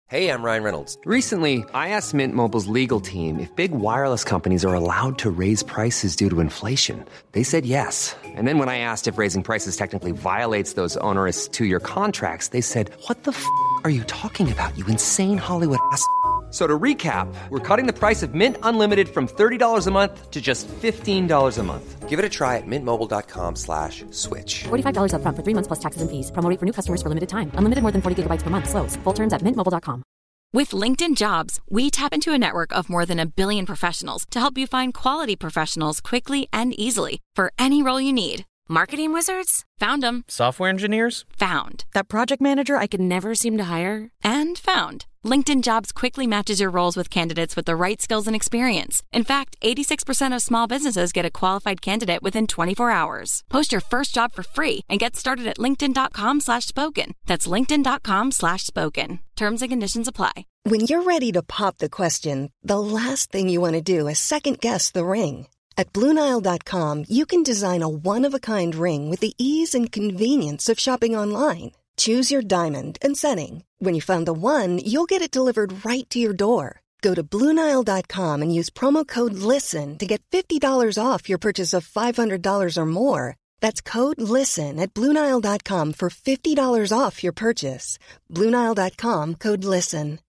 Hey, I'm Ryan Reynolds. Recently, I asked Mint Mobile's legal team if big wireless companies are allowed to raise prices due to inflation. They said yes. And then when I asked if raising prices technically violates those onerous two-year contracts, they said, "What the f*** are you talking about, you insane Hollywood ass?" So to recap, we're cutting the price of Mint Unlimited from $30 a month to just $15 a month. Give it a try at mintmobile.com/switch. $45 up front for 3 months plus taxes and fees. Promo rate for new customers for limited time. Unlimited more than 40 gigabytes per month. Slows full terms at mintmobile.com. With LinkedIn Jobs, we tap into a network of more than 1 billion professionals to help you find quality professionals quickly and easily for any role you need. Marketing wizards? Found them. Software engineers? Found. That project manager I could never seem to hire? And found. LinkedIn Jobs quickly matches your roles with candidates with the right skills and experience. In fact, 86% of small businesses get a qualified candidate within 24 hours. Post your first job for free and get started at linkedin.com/spoken. That's linkedin.com/spoken. Terms and conditions apply. When you're ready to pop the question, the last thing you want to do is second-guess the ring. At BlueNile.com, you can design a one-of-a-kind ring with the ease and convenience of shopping online. Choose your diamond and setting. When you find the one, you'll get it delivered right to your door. Go to BlueNile.com and use promo code LISTEN to get $50 off your purchase of $500 or more. That's code LISTEN at BlueNile.com for $50 off your purchase. BlueNile.com, code LISTEN.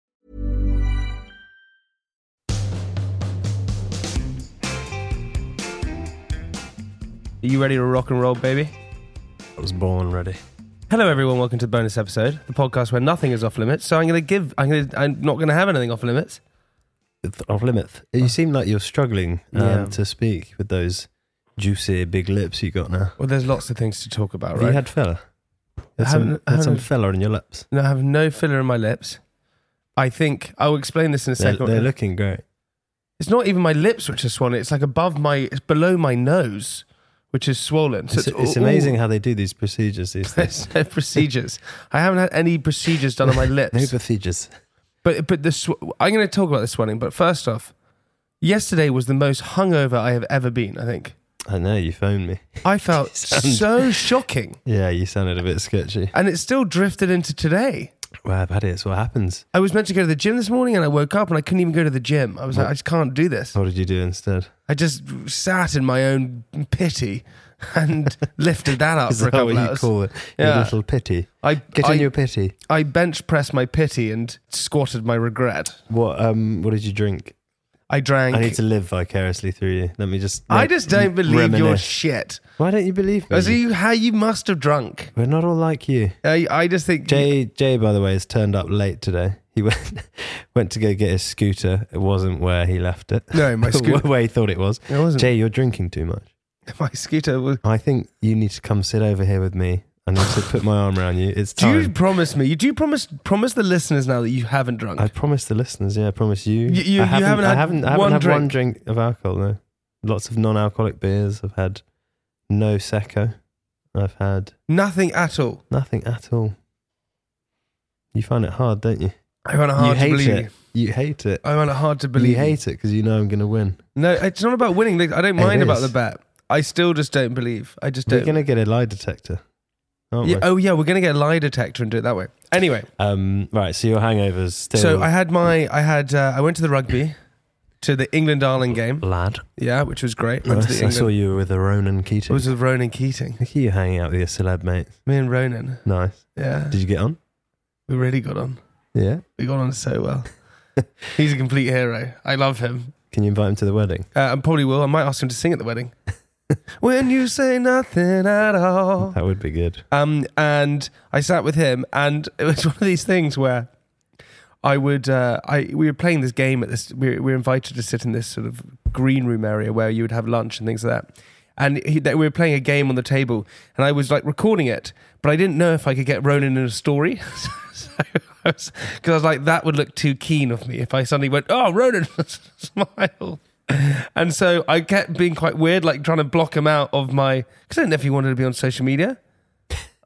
Are you ready to rock and roll, baby? I was born ready. Hello, everyone. Welcome to the bonus episode, the podcast where nothing is off limits. So I'm not going to have anything off limits. Off limits. You seem like you're struggling to speak with those juicy big lips you got now. Well, there's lots of things to talk about, Have right? you had filler? Had some filler in your lips? No, I have no filler in my lips. I think I'll explain this in a second. They're looking great. It's not even my lips which are swollen. It's like it's below my nose, which is swollen. So it's amazing how they do these procedures these days. There's no procedures. I haven't had any procedures done on my lips. No procedures. But I'm going to talk about the swelling. But first off, yesterday was the most hungover I have ever been, I think. I know, you phoned me. I felt so shocking. Yeah, you sounded a bit sketchy. And it still drifted into today. Well, Paddy, it's what happens. I was meant to go to the gym this morning and I woke up and I couldn't even go to the gym. I was like, I just can't do this. What did you do instead? I just sat in my own pity and lifted that up for a couple hours. Is that what you call it? Your little pity? Get in your pity. I bench pressed my pity and squatted my regret. What did you drink? I drank. I need to live vicariously through you. Let me just. I just don't believe your shit. Why don't you believe me? How you must have drunk. We're not all like you. I just think Jay, by the way, has turned up late today. He went to go get his scooter. It wasn't where he left it. No, my scooter. Where he thought it was. It wasn't. Jay, you're drinking too much. My scooter was. I think you need to come sit over here with me. I need to put my arm around you. It's time. Do you promise me? Do you promise the listeners now that you haven't drunk? I promise the listeners. Yeah, I promise you. You haven't had one drink of alcohol. No, lots of non-alcoholic beers. I've had no Secco. I've had nothing at all. Nothing at all. You find it hard, don't you? I find it hard to believe. It. You hate it. I find it hard to believe. You hate it because you know I'm going to win. No, it's not about winning. I don't mind about the bet. I still just don't believe. I just don't. We're going to get a lie detector. Yeah, we're going to get a lie detector and do it that way. Anyway. Right, so your hangovers still... So I went to the rugby, to the England-Ireland game. Lad. Yeah, which was great. Nice. I saw you with Ronan Keating. I was with Ronan Keating. Look at you hanging out with your celeb mates. Me and Ronan. Nice. Yeah. Did you get on? We really got on. Yeah? We got on so well. He's a complete hero. I love him. Can you invite him to the wedding? I probably will. I might ask him to sing at the wedding. When you say nothing at all. That would be good. And I sat with him, and it was one of these things where we were playing this game at this. We were invited to sit in this sort of green room area where you would have lunch and things like that. And we were playing a game on the table, and I was like recording it, but I didn't know if I could get Ronan in a story. Because I was like, that would look too keen of me if I suddenly went, oh, Ronan, smile. And so I kept being quite weird, like trying to block him out of my... Because I didn't know if he wanted to be on social media.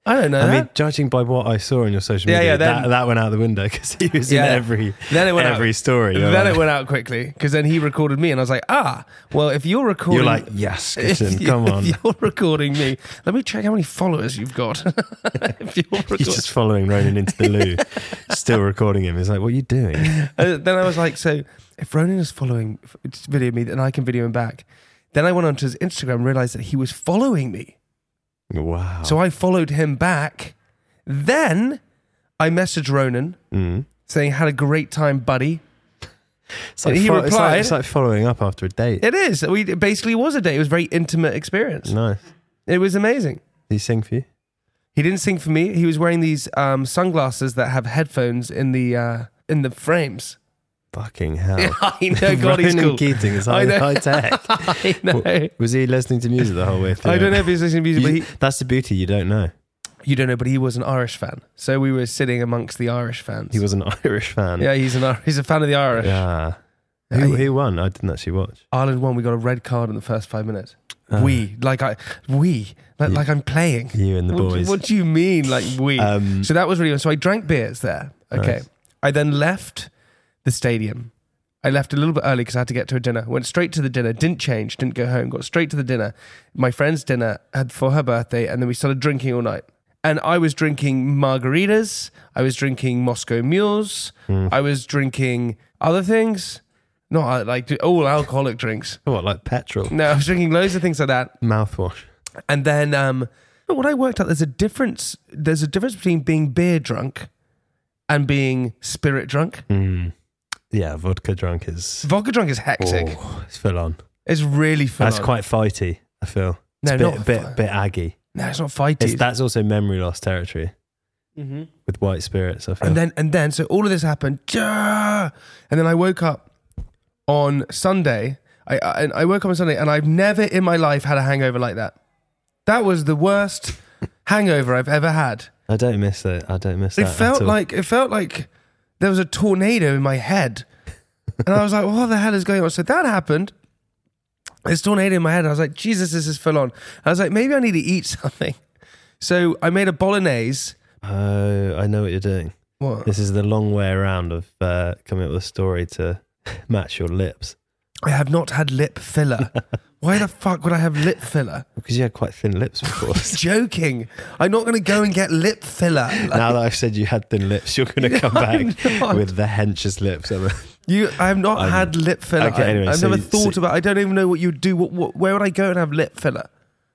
I don't know I that. mean, judging by what I saw on your social media, that went out the window because he was in every story. Then it went out quickly because then he recorded me and I was like, well, if you're recording... You're like, yes, Skitton, come on. If you're recording me, let me check how many followers you've got. He's just following Ronan into the loo, still recording him. He's like, what are you doing? Then I was like, so if Ronan is video me, then I can video him back. Then I went onto his Instagram and realised that he was following me. Wow. So I followed him back. Then I messaged Ronan saying, had a great time, buddy. Like he replied... It's like following up after a date. It is. It basically was a date. It was a very intimate experience. Nice. It was amazing. Did he sing for you? He didn't sing for me. He was wearing these sunglasses that have headphones in the frames. Fucking hell. I know, God, he's cool. Ronan Keating is high tech. I know. Was he listening to music the whole way through? I don't know if he's listening to music, but that's the beauty, you don't know. You don't know, but he was an Irish fan. So we were sitting amongst the Irish fans. He was an Irish fan. Yeah, he's a fan of the Irish. Yeah. Who won? I didn't actually watch. Ireland won. We got a red card in the first 5 minutes. Like I'm playing. You and the boys. What do you mean, like we? So that was really. So I drank beers there. Okay. Nice. I then left the stadium. I left a little bit early because I had to get to a dinner. Went straight to the dinner. Didn't change. Didn't go home. Got straight to the dinner. My friend's dinner for her birthday, and then we started drinking all night. And I was drinking margaritas. I was drinking Moscow Mules. I was drinking other things. Not like all alcoholic drinks. What, like petrol? No, I was drinking loads of things like that. Mouthwash. And then what I worked out, there's a difference between being beer drunk and being spirit drunk. Yeah, vodka drunk is hectic. Oh, it's full on. It's really full on. That's quite fighty, I feel. It's a bit aggy. No, it's not fighty. That's also memory loss territory. With white spirits, I feel. And then so all of this happened. And then I woke up on Sunday. I woke up on Sunday and I've never in my life had a hangover like that. That was the worst hangover I've ever had. I don't miss it. It felt like there was a tornado in my head. And I was like, what the hell is going on? So that happened. This tornado in my head. And I was like, Jesus, this is full on. I was like, maybe I need to eat something. So I made a bolognese. Oh, I know what you're doing. What? This is the long way around of coming up with a story to match your lips. I have not had lip filler. Why the fuck would I have lip filler? Because you had quite thin lips before. Joking. I'm not going to go and get lip filler. Now that I've said you had thin lips, you're going to come back with the henchest lips ever. I have not had lip filler. Okay, anyway, I've never thought about. I don't even know what you do. Where would I go and have lip filler?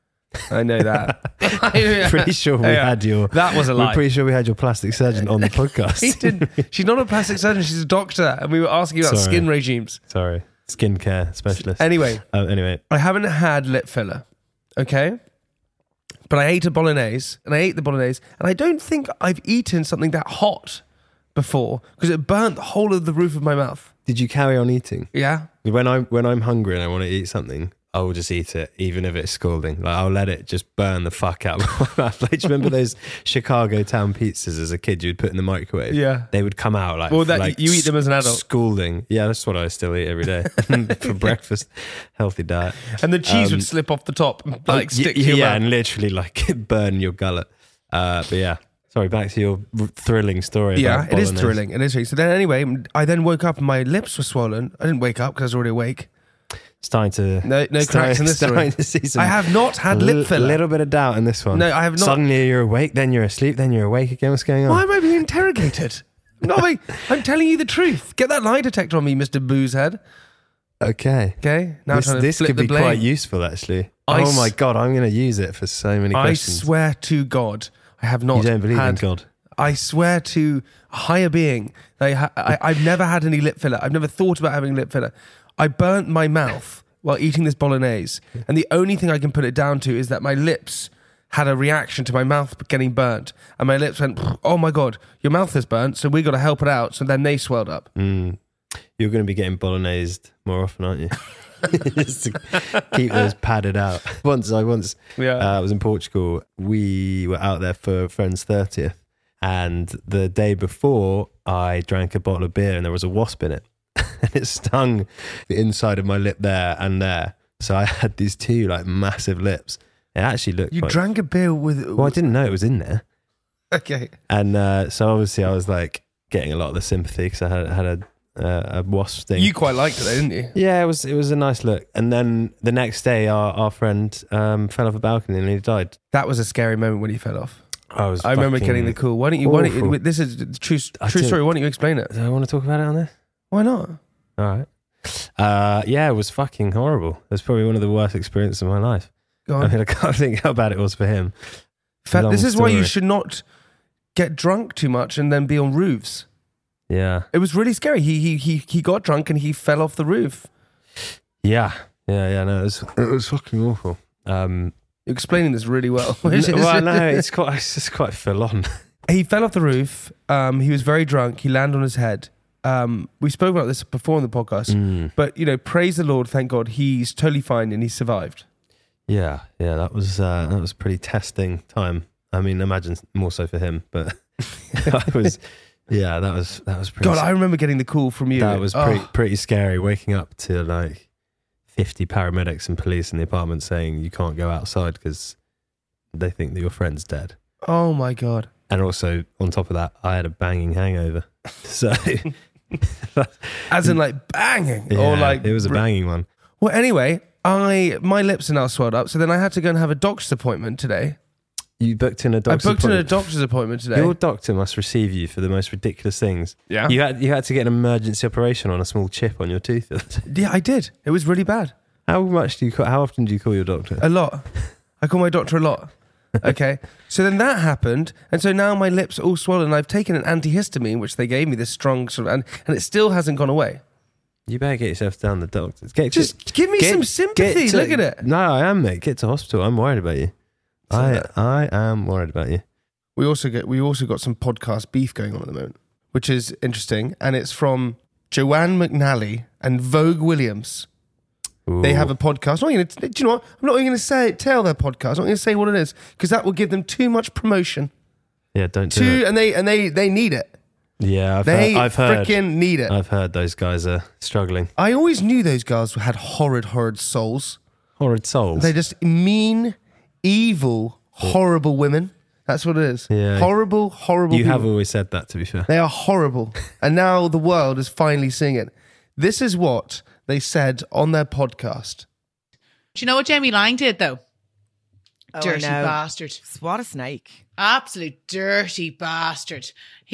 I know that. Pretty sure we had your. That was a lie. We're pretty sure we had your plastic surgeon on the podcast. He didn't. She's not a plastic surgeon. She's a doctor, and we were asking about skin regimes. Sorry, skincare specialist. Anyway, I haven't had lip filler. Okay. But I ate a bolognese, and I don't think I've eaten something that hot before because it burnt the whole of the roof of my mouth. Did you carry on eating? Yeah. When I'm hungry and I want to eat something, I will just eat it, even if it's scalding. Like I'll let it just burn the fuck out of my mouth. Like, do you remember those Chicago town pizzas as a kid you'd put in the microwave? Yeah. They would come out like... Well, you eat them as an adult. Scalding. Yeah, that's what I still eat every day for breakfast. Healthy diet. And the cheese would slip off the top and stick to your mouth. And literally burn your gullet. But yeah. Sorry, back to your thrilling story. Yeah, it is thrilling. It is thrilling. So then anyway, I then woke up and my lips were swollen. I didn't wake up because I was already awake. Starting to... No cracks in this story. To see some I have not had lip filler. A little bit of doubt in this one. No, I have not. Suddenly you're awake, then you're asleep, then you're awake again. What's going on? Why am I being interrogated? I'm telling you the truth. Get that lie detector on me, Mr. Boozehead. Okay. Now this could be quite useful, actually. Oh my God, I'm going to use it for so many questions. I swear to God, I have not. You don't believe in God? I swear to a higher being, I've never had any lip filler. I've never thought about having lip filler. I burnt my mouth while eating this bolognese, and the only thing I can put it down to is that my lips had a reaction to my mouth getting burnt, and my lips went, oh my God, your mouth is burnt, so we got to help it out. So then they swelled up. You're going to be getting bolognese more often, aren't you? Just to keep those padded out. Once I was in Portugal. We were out there for a friend's 30th, and the day before I drank a bottle of beer and there was a wasp in it. And it stung the inside of my lip there and there. So I had these two like massive lips. It actually looked. You drank a beer with. Well, I didn't know it was in there. Okay. And so obviously I was like getting a lot of the sympathy because I had a wasp sting. You quite liked it, though, didn't you? Yeah, it was a nice look. And then the next day, our friend fell off a balcony and he died. That was a scary moment when he fell off. I remember getting the call. Why don't you? This is a true story. Why don't you explain it? Do I want to talk about it on this? Why not? All right. Yeah, it was fucking horrible. It was probably one of the worst experiences of my life. Go on. I mean, I can't think how bad it was for him. This is why you should not get drunk too much and then be on roofs. Yeah. It was really scary. He got drunk and he fell off the roof. Yeah. No, it was fucking awful. You're explaining this really well. No, it's just quite full on. He fell off the roof. He was very drunk. He landed on his head. We spoke about this before in the podcast, but praise the Lord. Thank God, he's totally fine and he survived. Yeah, that was a pretty testing time. I mean, imagine more so for him, but that was pretty. God, I remember getting the call from you. That was pretty scary. Waking up to like 50 paramedics and police in the apartment saying you can't go outside because they think that your friend's dead. Oh my God! And also on top of that, I had a banging hangover. So, as in like banging, yeah, or like it was a banging one. Well, anyway. My lips are now swelled up, so then I had to go and have a doctor's appointment today. You booked in a doctor's appointment? I booked in a doctor's appointment today. Your doctor must receive you for the most ridiculous things. Yeah. You had to get an emergency operation on a small chip on your tooth. Yeah, I did. It was really bad. How often do you call your doctor? A lot. I call my doctor a lot. Okay. So then that happened, and so now my lips are all swollen. I've taken an antihistamine, which they gave me, this strong sort of, and it still hasn't gone away. You better get yourself down the doctor. Give me some sympathy. Look at it. No, I am, mate. Get to hospital. I'm worried about you. I am worried about you. We also got some podcast beef going on at the moment, which is interesting, and it's from Joanne McNally and Vogue Williams. Ooh. They have a podcast. Do you know what? I'm not even going to tell their podcast. I'm not going to say what it is because that will give them too much promotion. Yeah, don't do it. And they need it. Yeah, I've heard. Freaking need it. I've heard those guys are struggling. I always knew those guys had horrid souls. Horrid souls? They're just mean, evil, horrible women. That's what it is. Yeah. Horrible You people. have always said that, to be fair. They are horrible. And now the world is finally seeing it. This is what they said on their podcast. Do you know what Jamie Lang did, though? Oh, dirty bastard. What a snake. Absolute dirty bastard.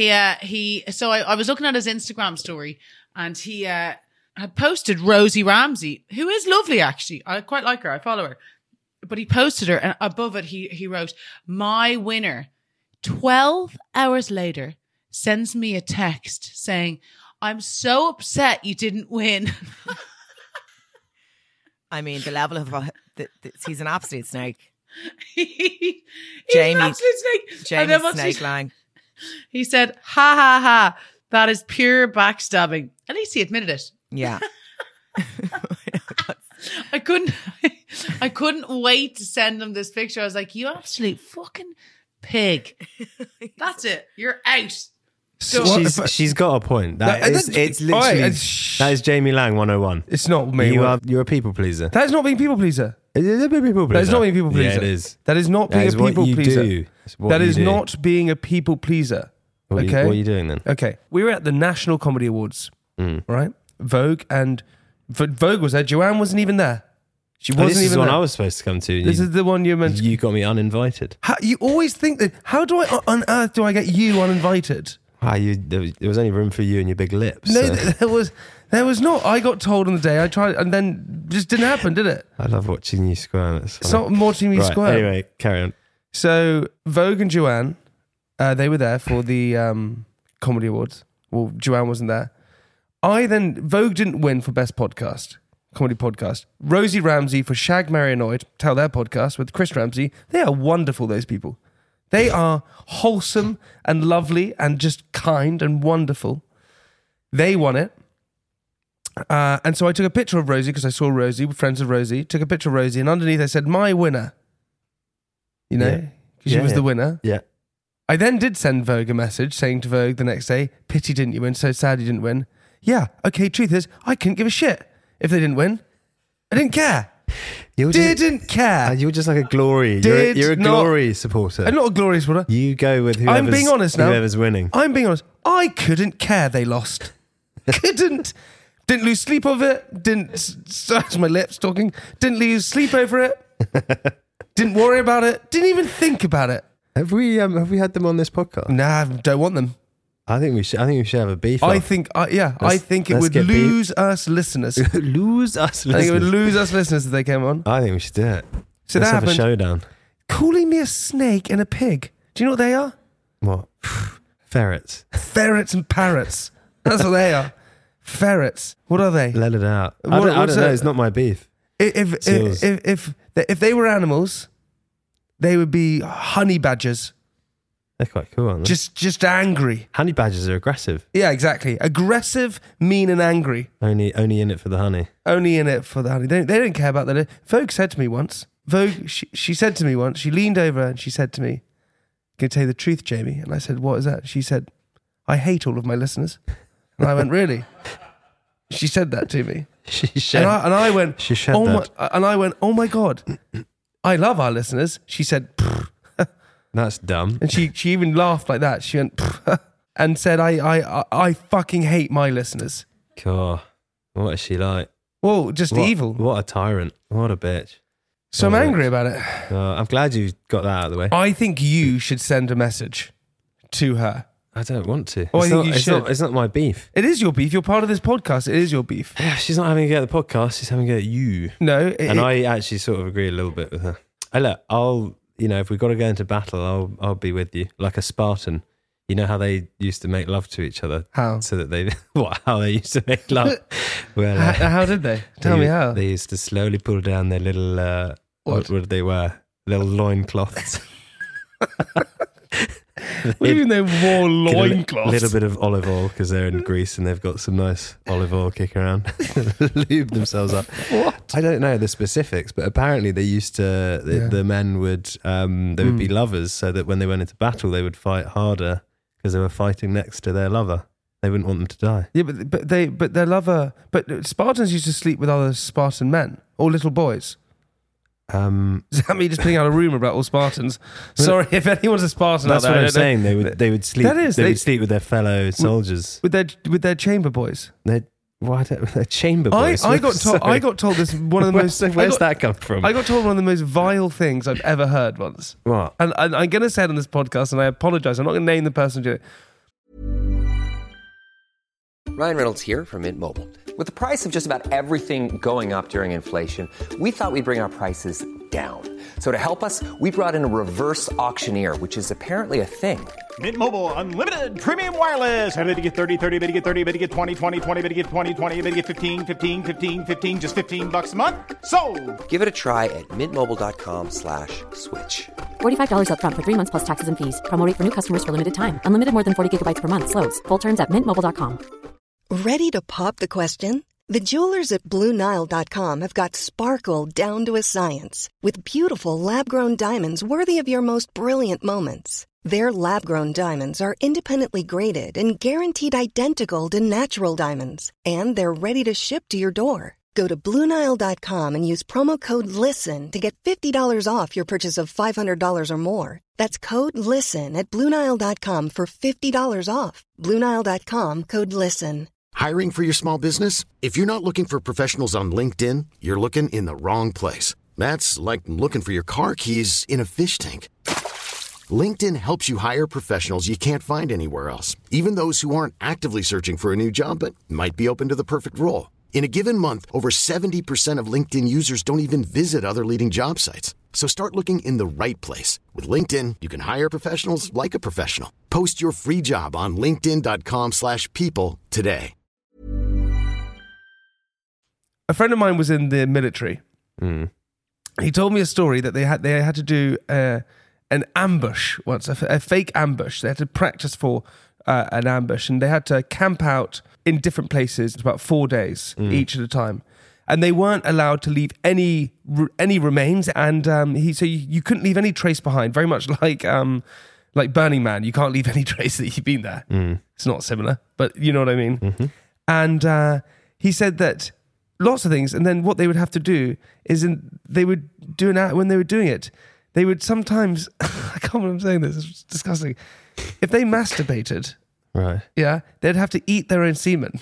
So I was looking at his Instagram story and he had posted Rosie Ramsey, who is lovely actually. I quite like her. I follow her. But he posted her and above it he wrote, "My winner." 12 hours later sends me a text saying, "I'm so upset you didn't win." I mean, the level of he's an absolute snake. Jamie, an absolute snake. Jamie Snake Lang. He said, "Ha ha ha, that is pure backstabbing." At least he admitted it. Yeah. I couldn't wait to send him this picture. I was like, "You absolute fucking pig." That's it. You're out. So she's got a point. It's literally that is Jamie Lang 101. It's not me. You're a people pleaser. That is not being people pleaser. It is a people pleaser. That is not being people pleaser. Yeah, it is. That is not being a people pleaser. That is do. not being a people pleaser. What okay. What are you doing then? Okay. We were at the National Comedy Awards, right? Vogue was there. Joanne wasn't even there. She wasn't this is even the one there. I was supposed to come to. This is the one you mentioned. You got me uninvited. You always think that. How on earth do I get you uninvited? There was only room for you and your big lips. No, so. there was not. I got told on the day. I tried, and then just didn't happen, did it? I love watching you squirm. It's not watching me squirm. Anyway, carry on. So Vogue and Joanne, they were there for the Comedy Awards. Well, Joanne wasn't there. Vogue didn't win for Best Podcast, Comedy Podcast. Rosie Ramsey for Shag, Marry, Annoyed, tell their podcast with Chris Ramsey. They are wonderful, those people. They are wholesome and lovely and just kind and wonderful. They won it. And so I took a picture of Rosie because I saw Rosie, we're friends with Rosie. Took a picture of Rosie and underneath I said, "My winner." You know? Because she was the winner. Yeah. I then did send Vogue a message saying to Vogue the next day, "Pity didn't you win, so sad you didn't win." Yeah, okay, truth is, I couldn't give a shit if they didn't win. I didn't care. Didn't care. You're just like a glory. You're a glory supporter. I'm not a glory supporter. You go with whoever's, I'm being honest now. Whoever's winning. I'm being honest. I couldn't care they lost. Didn't lose sleep over it. That's my lips talking. Didn't lose sleep over it. Didn't worry about it. Didn't even think about it. Have we had them on this podcast? Nah, don't want them. I think we should have a beef. I think it would lose us listeners. Lose us listeners. I think it would lose us listeners if they came on. I think we should do it. So let's that have a showdown. Calling me a snake and a pig. Do you know what they are? What? Ferrets. Ferrets and parrots. That's what they are. Ferrets. What are they? Let it out. I don't know. It's not my beef. If they were animals, they would be honey badgers. They're quite cool, aren't they? Just angry. Honey badgers are aggressive. Yeah, exactly. Aggressive, mean, and angry. Only in it for the honey. Only in it for the honey. They don't care about that. Vogue said to me once. She said to me once. She leaned over and she said to me, "Can I tell you the truth, Jamie?" And I said, "What is that?" She said, "I hate all of my listeners." And I went, "Really?" She said that to me. And I went, "Oh my God, I love our listeners." She said, "That's dumb." And she even laughed like that. She went and said, I fucking hate my listeners. God, what is she like? Well, just evil. What a tyrant. What a bitch. So I'm angry about it. I'm glad you got that out of the way. I think you should send a message to her. I don't want to. I think you should. It's not my beef. It is your beef. You're part of this podcast. It is your beef. She's not having a go at the podcast. She's having a go at you. No. I actually sort of agree a little bit with her. If we've got to go into battle, I'll be with you. Like a Spartan. You know how they used to make love to each other? How? So that they... How they used to make love? Well, how did they? Tell me how. They used to slowly pull down their little... what did they wear? Little loincloths. What do you mean they wore loincloths? A little bit of olive oil because they're in Greece and they've got some nice olive oil kicking around. Lube themselves up. What? I don't know the specifics, but apparently they used to, the men would, they would be lovers so that when they went into battle, they would fight harder because they were fighting next to their lover. They wouldn't want them to die. Yeah, but their lover, but Spartans used to sleep with other Spartan men or little boys. Is that me just putting out a rumor about all Spartans? Sorry, if anyone's a Spartan that's out there, what I'm saying. They would sleep. They would sleep with their fellow soldiers, with their chamber boys. They're chamber boys. I got told this one of the most. Where's that come from? I got told one of the most vile things I've ever heard once. What? And I'm going to say it on this podcast, and I apologize. I'm not going to name the person who did it. Ryan Reynolds here from Mint Mobile. With the price of just about everything going up during inflation, we thought we'd bring our prices down. So to help us, we brought in a reverse auctioneer, which is apparently a thing. Mint Mobile Unlimited Premium Wireless. How to get 30, 30, bit to get 30, bit to get 20, 20, 20, bit to get 20, 20, bit to get 15, 15, 15, 15, just $15 a month? Sold! Give it a try at mintmobile.com/switch. $45 up front for 3 months plus taxes and fees. Promo rate for new customers for limited time. Unlimited more than 40 gigabytes per month. Slows full terms at mintmobile.com. Ready to pop the question? The jewelers at BlueNile.com have got sparkle down to a science with beautiful lab-grown diamonds worthy of your most brilliant moments. Their lab-grown diamonds are independently graded and guaranteed identical to natural diamonds, and they're ready to ship to your door. Go to BlueNile.com and use promo code LISTEN to get $50 off your purchase of $500 or more. That's code LISTEN at BlueNile.com for $50 off. BlueNile.com, code LISTEN. Hiring for your small business? If you're not looking for professionals on LinkedIn, you're looking in the wrong place. That's like looking for your car keys in a fish tank. LinkedIn helps you hire professionals you can't find anywhere else, even those who aren't actively searching for a new job but might be open to the perfect role. In a given month, over 70% of LinkedIn users don't even visit other leading job sites. So start looking in the right place. With LinkedIn, you can hire professionals like a professional. Post your free job on linkedin.com/people today. A friend of mine was in the military. He told me a story that they had to do an ambush once, a fake ambush. They had to practice for an ambush, and they had to camp out in different places about 4 days each at a time, and they weren't allowed to leave any remains. And you couldn't leave any trace behind. Very much like Burning Man, you can't leave any trace that you've been there. It's not similar, but you know what I mean. And he said that lots of things. And then what they would have to do is they would do an act when they were doing it. They would sometimes, I can't believe I'm saying this, it's disgusting. If they masturbated, right? Yeah, they'd have to eat their own semen.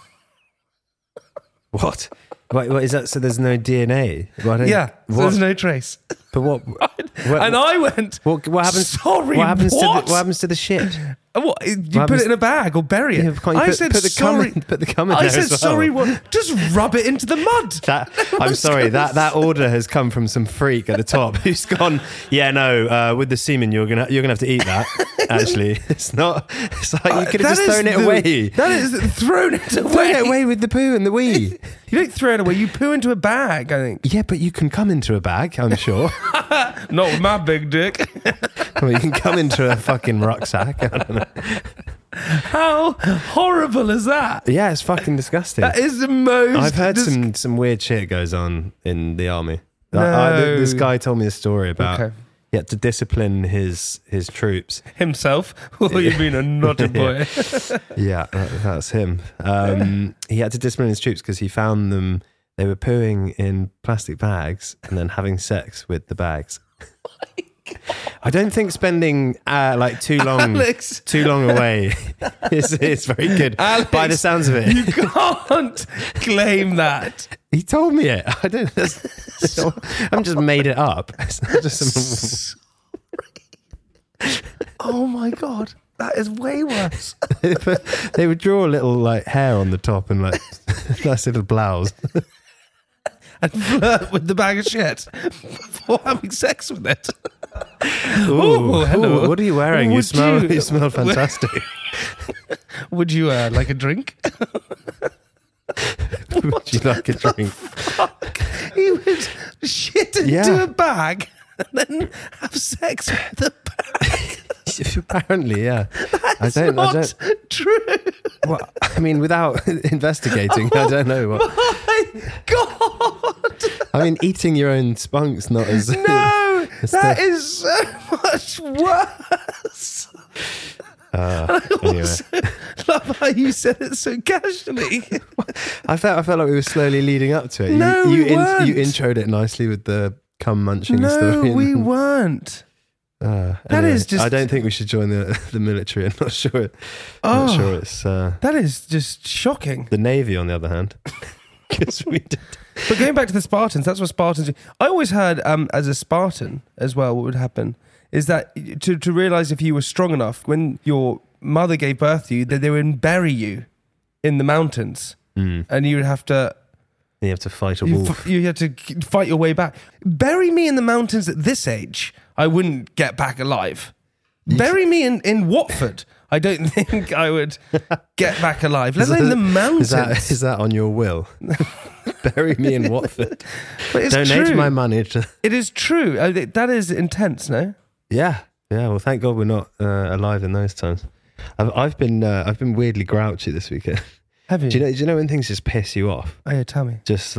What? What is that? So there's no DNA? So there's no trace. But what? And I went, what happens? Sorry, what happens to the shit? What? You put it in a bag or bury it? Yeah, I said sorry. Put the cum in there. I said as well. sorry. What? Just rub it into the mud. I'm sorry. That order has come from some freak at the top who's gone. Yeah, no. With the semen, you're gonna have to eat that. Actually, it's not. It's like you could have just thrown it away. That is thrown it away. Thrown it away with the poo and the wee. You don't throw it away. You poo into a bag. I think. Yeah, but you can come into a bag. I'm sure. Not with my big dick. Well, you can come into a fucking rucksack. I don't know. How horrible is that? Yeah, it's fucking disgusting. That is the most. I've heard some weird shit goes on in the army. No. This guy told me a story about he had to discipline his troops. Himself? Oh, you mean a naughty boy? Yeah, that's him. He had to discipline his troops because he found them. They were pooing in plastic bags and then having sex with the bags. I don't think spending too long away is very good. Alex, by the sounds of it. You can't claim that. He told me it. I don't. I'm just made it up. It's not just some. Oh my god, that is way worse. They would draw a little hair on the top and nice little blouse. And flirt with the bag of shit before having sex with it. Ooh, hello. Ooh, what are you wearing? You smell fantastic. Would you like a drink? Would you like a drink? Fuck. He would shit into a bag and then have sex with the bag. Apparently, yeah. That's not true. Well, I mean, without investigating, I don't know what. My God! I mean, eating your own spunk's not as. No, that is so much worse. Anyway. Love how you said it so casually. I felt like we were slowly leading up to it. No, we weren't. You introed it nicely with the cum munching no, story. No, we weren't. That is just. I don't think we should join the military. I'm not sure. I'm not sure it's. That is just shocking. The Navy, on the other hand, because we did. But going back to the Spartans, that's what Spartans do. I always heard, as a Spartan as well, what would happen is that to realize if you were strong enough, when your mother gave birth to you, that they would bury you in the mountains, and you would have to. You have to fight a wolf. You have to fight your way back. Bury me in the mountains at this age, I wouldn't get back alive. Bury me in Watford, I don't think I would get back alive. Let alone the mountains. Is that on your will? Bury me in Watford. But it's Donate true. my money to. It is true. That is intense, no? Yeah. Well, thank God we're not alive in those times. I've been weirdly grouchy this weekend. Have you? Do you know when things just piss you off? Oh yeah, tell me. Just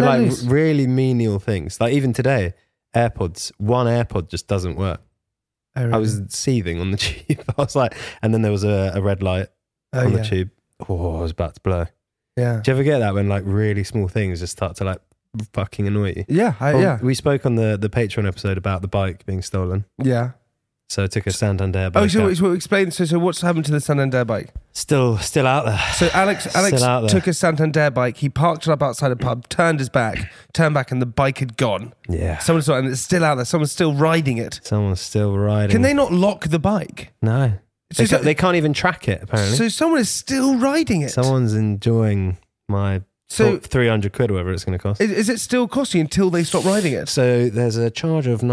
really menial things. Like even today, AirPods. One AirPod just doesn't work. Oh, really? I was seething on the tube. I was like, and then there was a red light on the tube. Oh, I was about to blow. Yeah. Do you ever get that when really small things just start to fucking annoy you? Yeah, yeah. We spoke on the Patreon episode about the bike being stolen. Yeah. So I took a Santander bike. So explain. So what's happened to the Santander bike? Still out there. So Alex took a Santander bike. He parked it up outside a pub, turned back, and the bike had gone. Yeah. Someone saw it, and it's still out there. Someone's still riding it. Someone's still riding. Can they not lock the bike? No. They can't even track it, apparently. So someone is still riding it. Someone's enjoying my 300 quid or whatever it's going to cost. Is it still costing until they stop riding it? So there's a charge of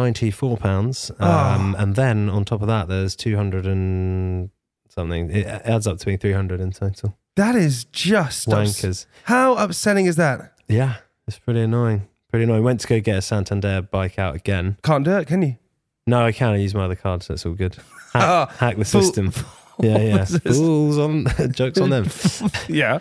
£94, and then on top of that there's 200 and something. It adds up to being 300 in total. That is just wankers. How upsetting is that? Yeah, it's pretty annoying. Went to go get a Santander bike out again. Can't do it, can you? No, I can. I use my other card, so it's all good. Hack the system. Yeah. Fools on jokes on them. Yeah.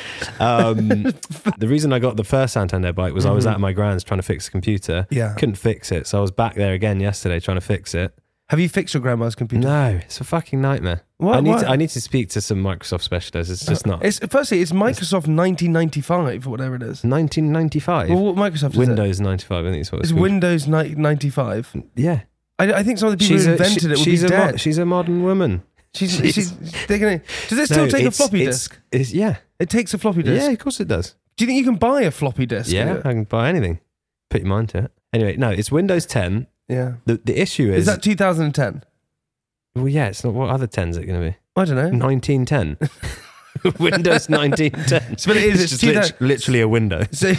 The reason I got the first Santander bike was I was at my grand's trying to fix the computer. Yeah. Couldn't fix it, so I was back there again yesterday trying to fix it. Have you fixed your grandma's computer? No, it's a fucking nightmare. What? I need to speak to some Microsoft specialists. It's just not. Firstly, it's Microsoft 1995 or whatever it is. 1995? Well, what Microsoft is Windows 95, I think it's what it's called. Windows 95. Yeah. I think some of the people who invented it would be dead. She's a modern woman. They're gonna, does it still take a floppy disk? Yeah. It takes a floppy disk? Yeah, of course it does. Do you think you can buy a floppy disk? Yeah, I can buy anything. Put your mind to it. Anyway, no, it's Windows 10. Yeah. The issue is... Is that 2010? Well, yeah, it's not. What other 10 is it going to be? I don't know. 1910. Windows 1910. But it is. It's just literally a window. So,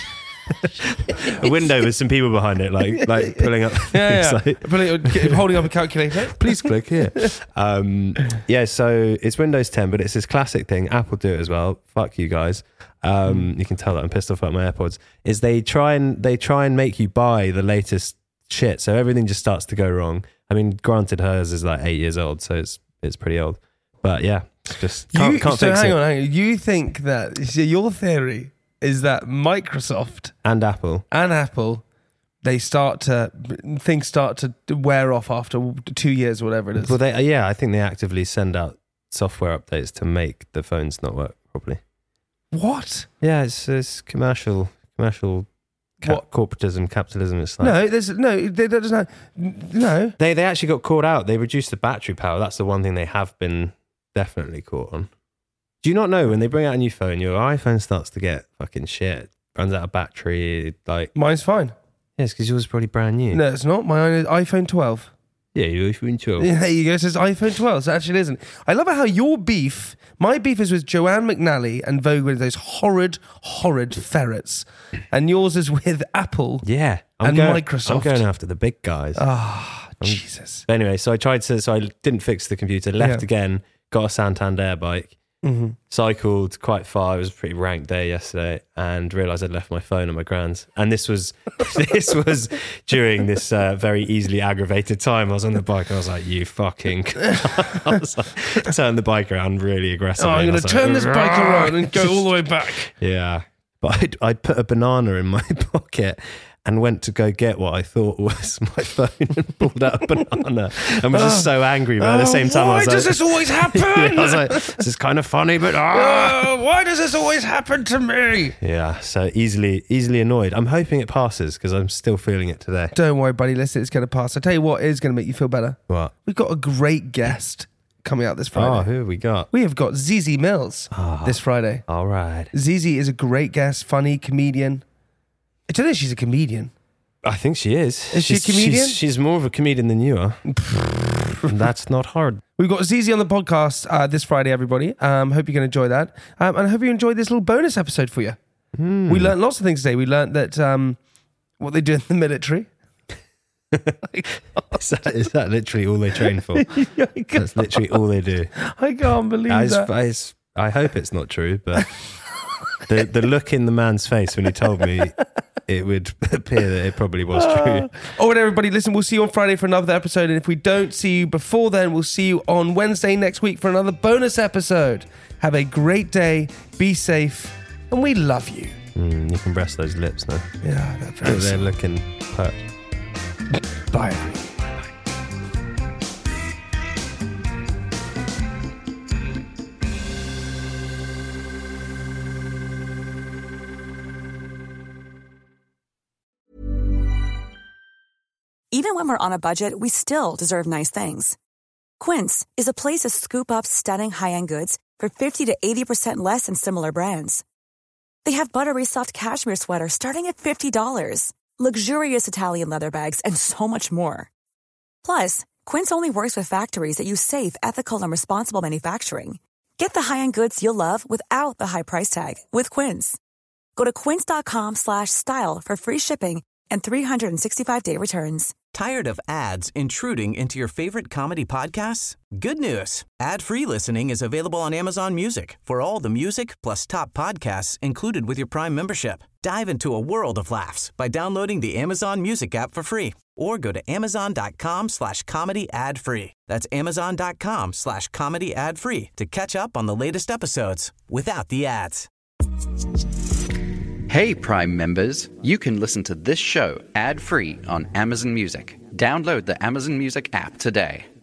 a window with some people behind it, like pulling up. Holding up a calculator. Please click here. So it's Windows 10, but it's this classic thing. Apple do it as well. Fuck you guys. You can tell that I'm pissed off about my AirPods. Is they try and make you buy the latest shit, so everything just starts to go wrong. I mean, granted, hers is like 8 years old, so it's pretty old. But yeah, it's just can't fix it. Hang on. You think that your theory is that Microsoft and Apple things start to wear off after 2 years or whatever it is. Well, I think they actively send out software updates to make the phones not work properly. What? Yeah, it's commercial corporatism, capitalism. It's like no. They actually got caught out. They reduced the battery power. That's the one thing they have been definitely caught on. Do you not know when they bring out a new phone, your iPhone starts to get fucking shit, runs out of battery? Like mine's fine. Yes, because yours is probably brand new. No, it's not. Mine is iPhone 12. Yeah, your iPhone 12. Yeah, there you go. It says iPhone 12. So actually, it isn't. I love how my beef is with Joanne McNally and Vogue with those horrid ferrets, and yours is with Apple. Yeah, Microsoft. I'm going after the big guys. Jesus. Anyway, so I didn't fix the computer. Left again. Got a Santander bike. Mm-hmm. Cycled quite far. It was a pretty rank day yesterday, and realised I'd left my phone at my grand's. And this was during this very easily aggravated time. I was on the bike, and I was like, "You fucking!" I was like, turned the bike around really aggressively. I'm going to turn this bike around and go all the way back. Yeah, but I'd put a banana in my pocket and went to go get what I thought was my phone and pulled out a banana and was just so angry. But at the same time, I was like... Why does this always happen? I was like, this is kind of funny, but... why does this always happen to me? Yeah, so easily annoyed. I'm hoping it passes because I'm still feeling it today. Don't worry, buddy. Listen, it's going to pass. I tell you what is going to make you feel better. What? We've got a great guest coming out this Friday. Oh, who have we got? We have got Zizi Mills this Friday. All right. Zizi is a great guest, funny comedian. I don't know if she's a comedian. I think she is. Is she a comedian? She's more of a comedian than you are. That's not hard. We've got Zizi on the podcast this Friday, everybody. Hope you're going to enjoy that. And I hope you enjoyed this little bonus episode for you. We learned lots of things today. We learned that what they do in the military. Is that literally all they train for? That's literally all they do. I can't believe that. I hope it's not true, but the look in the man's face when he told me, it would appear that it probably was true. All right, everybody, listen, we'll see you on Friday for another episode. And if we don't see you before then, we'll see you on Wednesday next week for another bonus episode. Have a great day. Be safe. And we love you. You can rest those lips now. Yeah, they're looking hurt. Bye, everyone. Even when we're on a budget, we still deserve nice things. Quince is a place to scoop up stunning high-end goods for 50 to 80% less than similar brands. They have buttery soft cashmere sweaters starting at $50, luxurious Italian leather bags, and so much more. Plus, Quince only works with factories that use safe, ethical, and responsible manufacturing. Get the high-end goods you'll love without the high price tag with Quince. Go to quince.com/style for free shipping and 365-day returns. Tired of ads intruding into your favorite comedy podcasts? Good news. Ad-free listening is available on Amazon Music for all the music plus top podcasts included with your Prime membership. Dive into a world of laughs by downloading the Amazon Music app for free or go to amazon.com/comedy ad-free. That's amazon.com/comedy ad-free to catch up on the latest episodes without the ads. Hey Prime members, you can listen to this show ad-free on Amazon Music. Download the Amazon Music app today.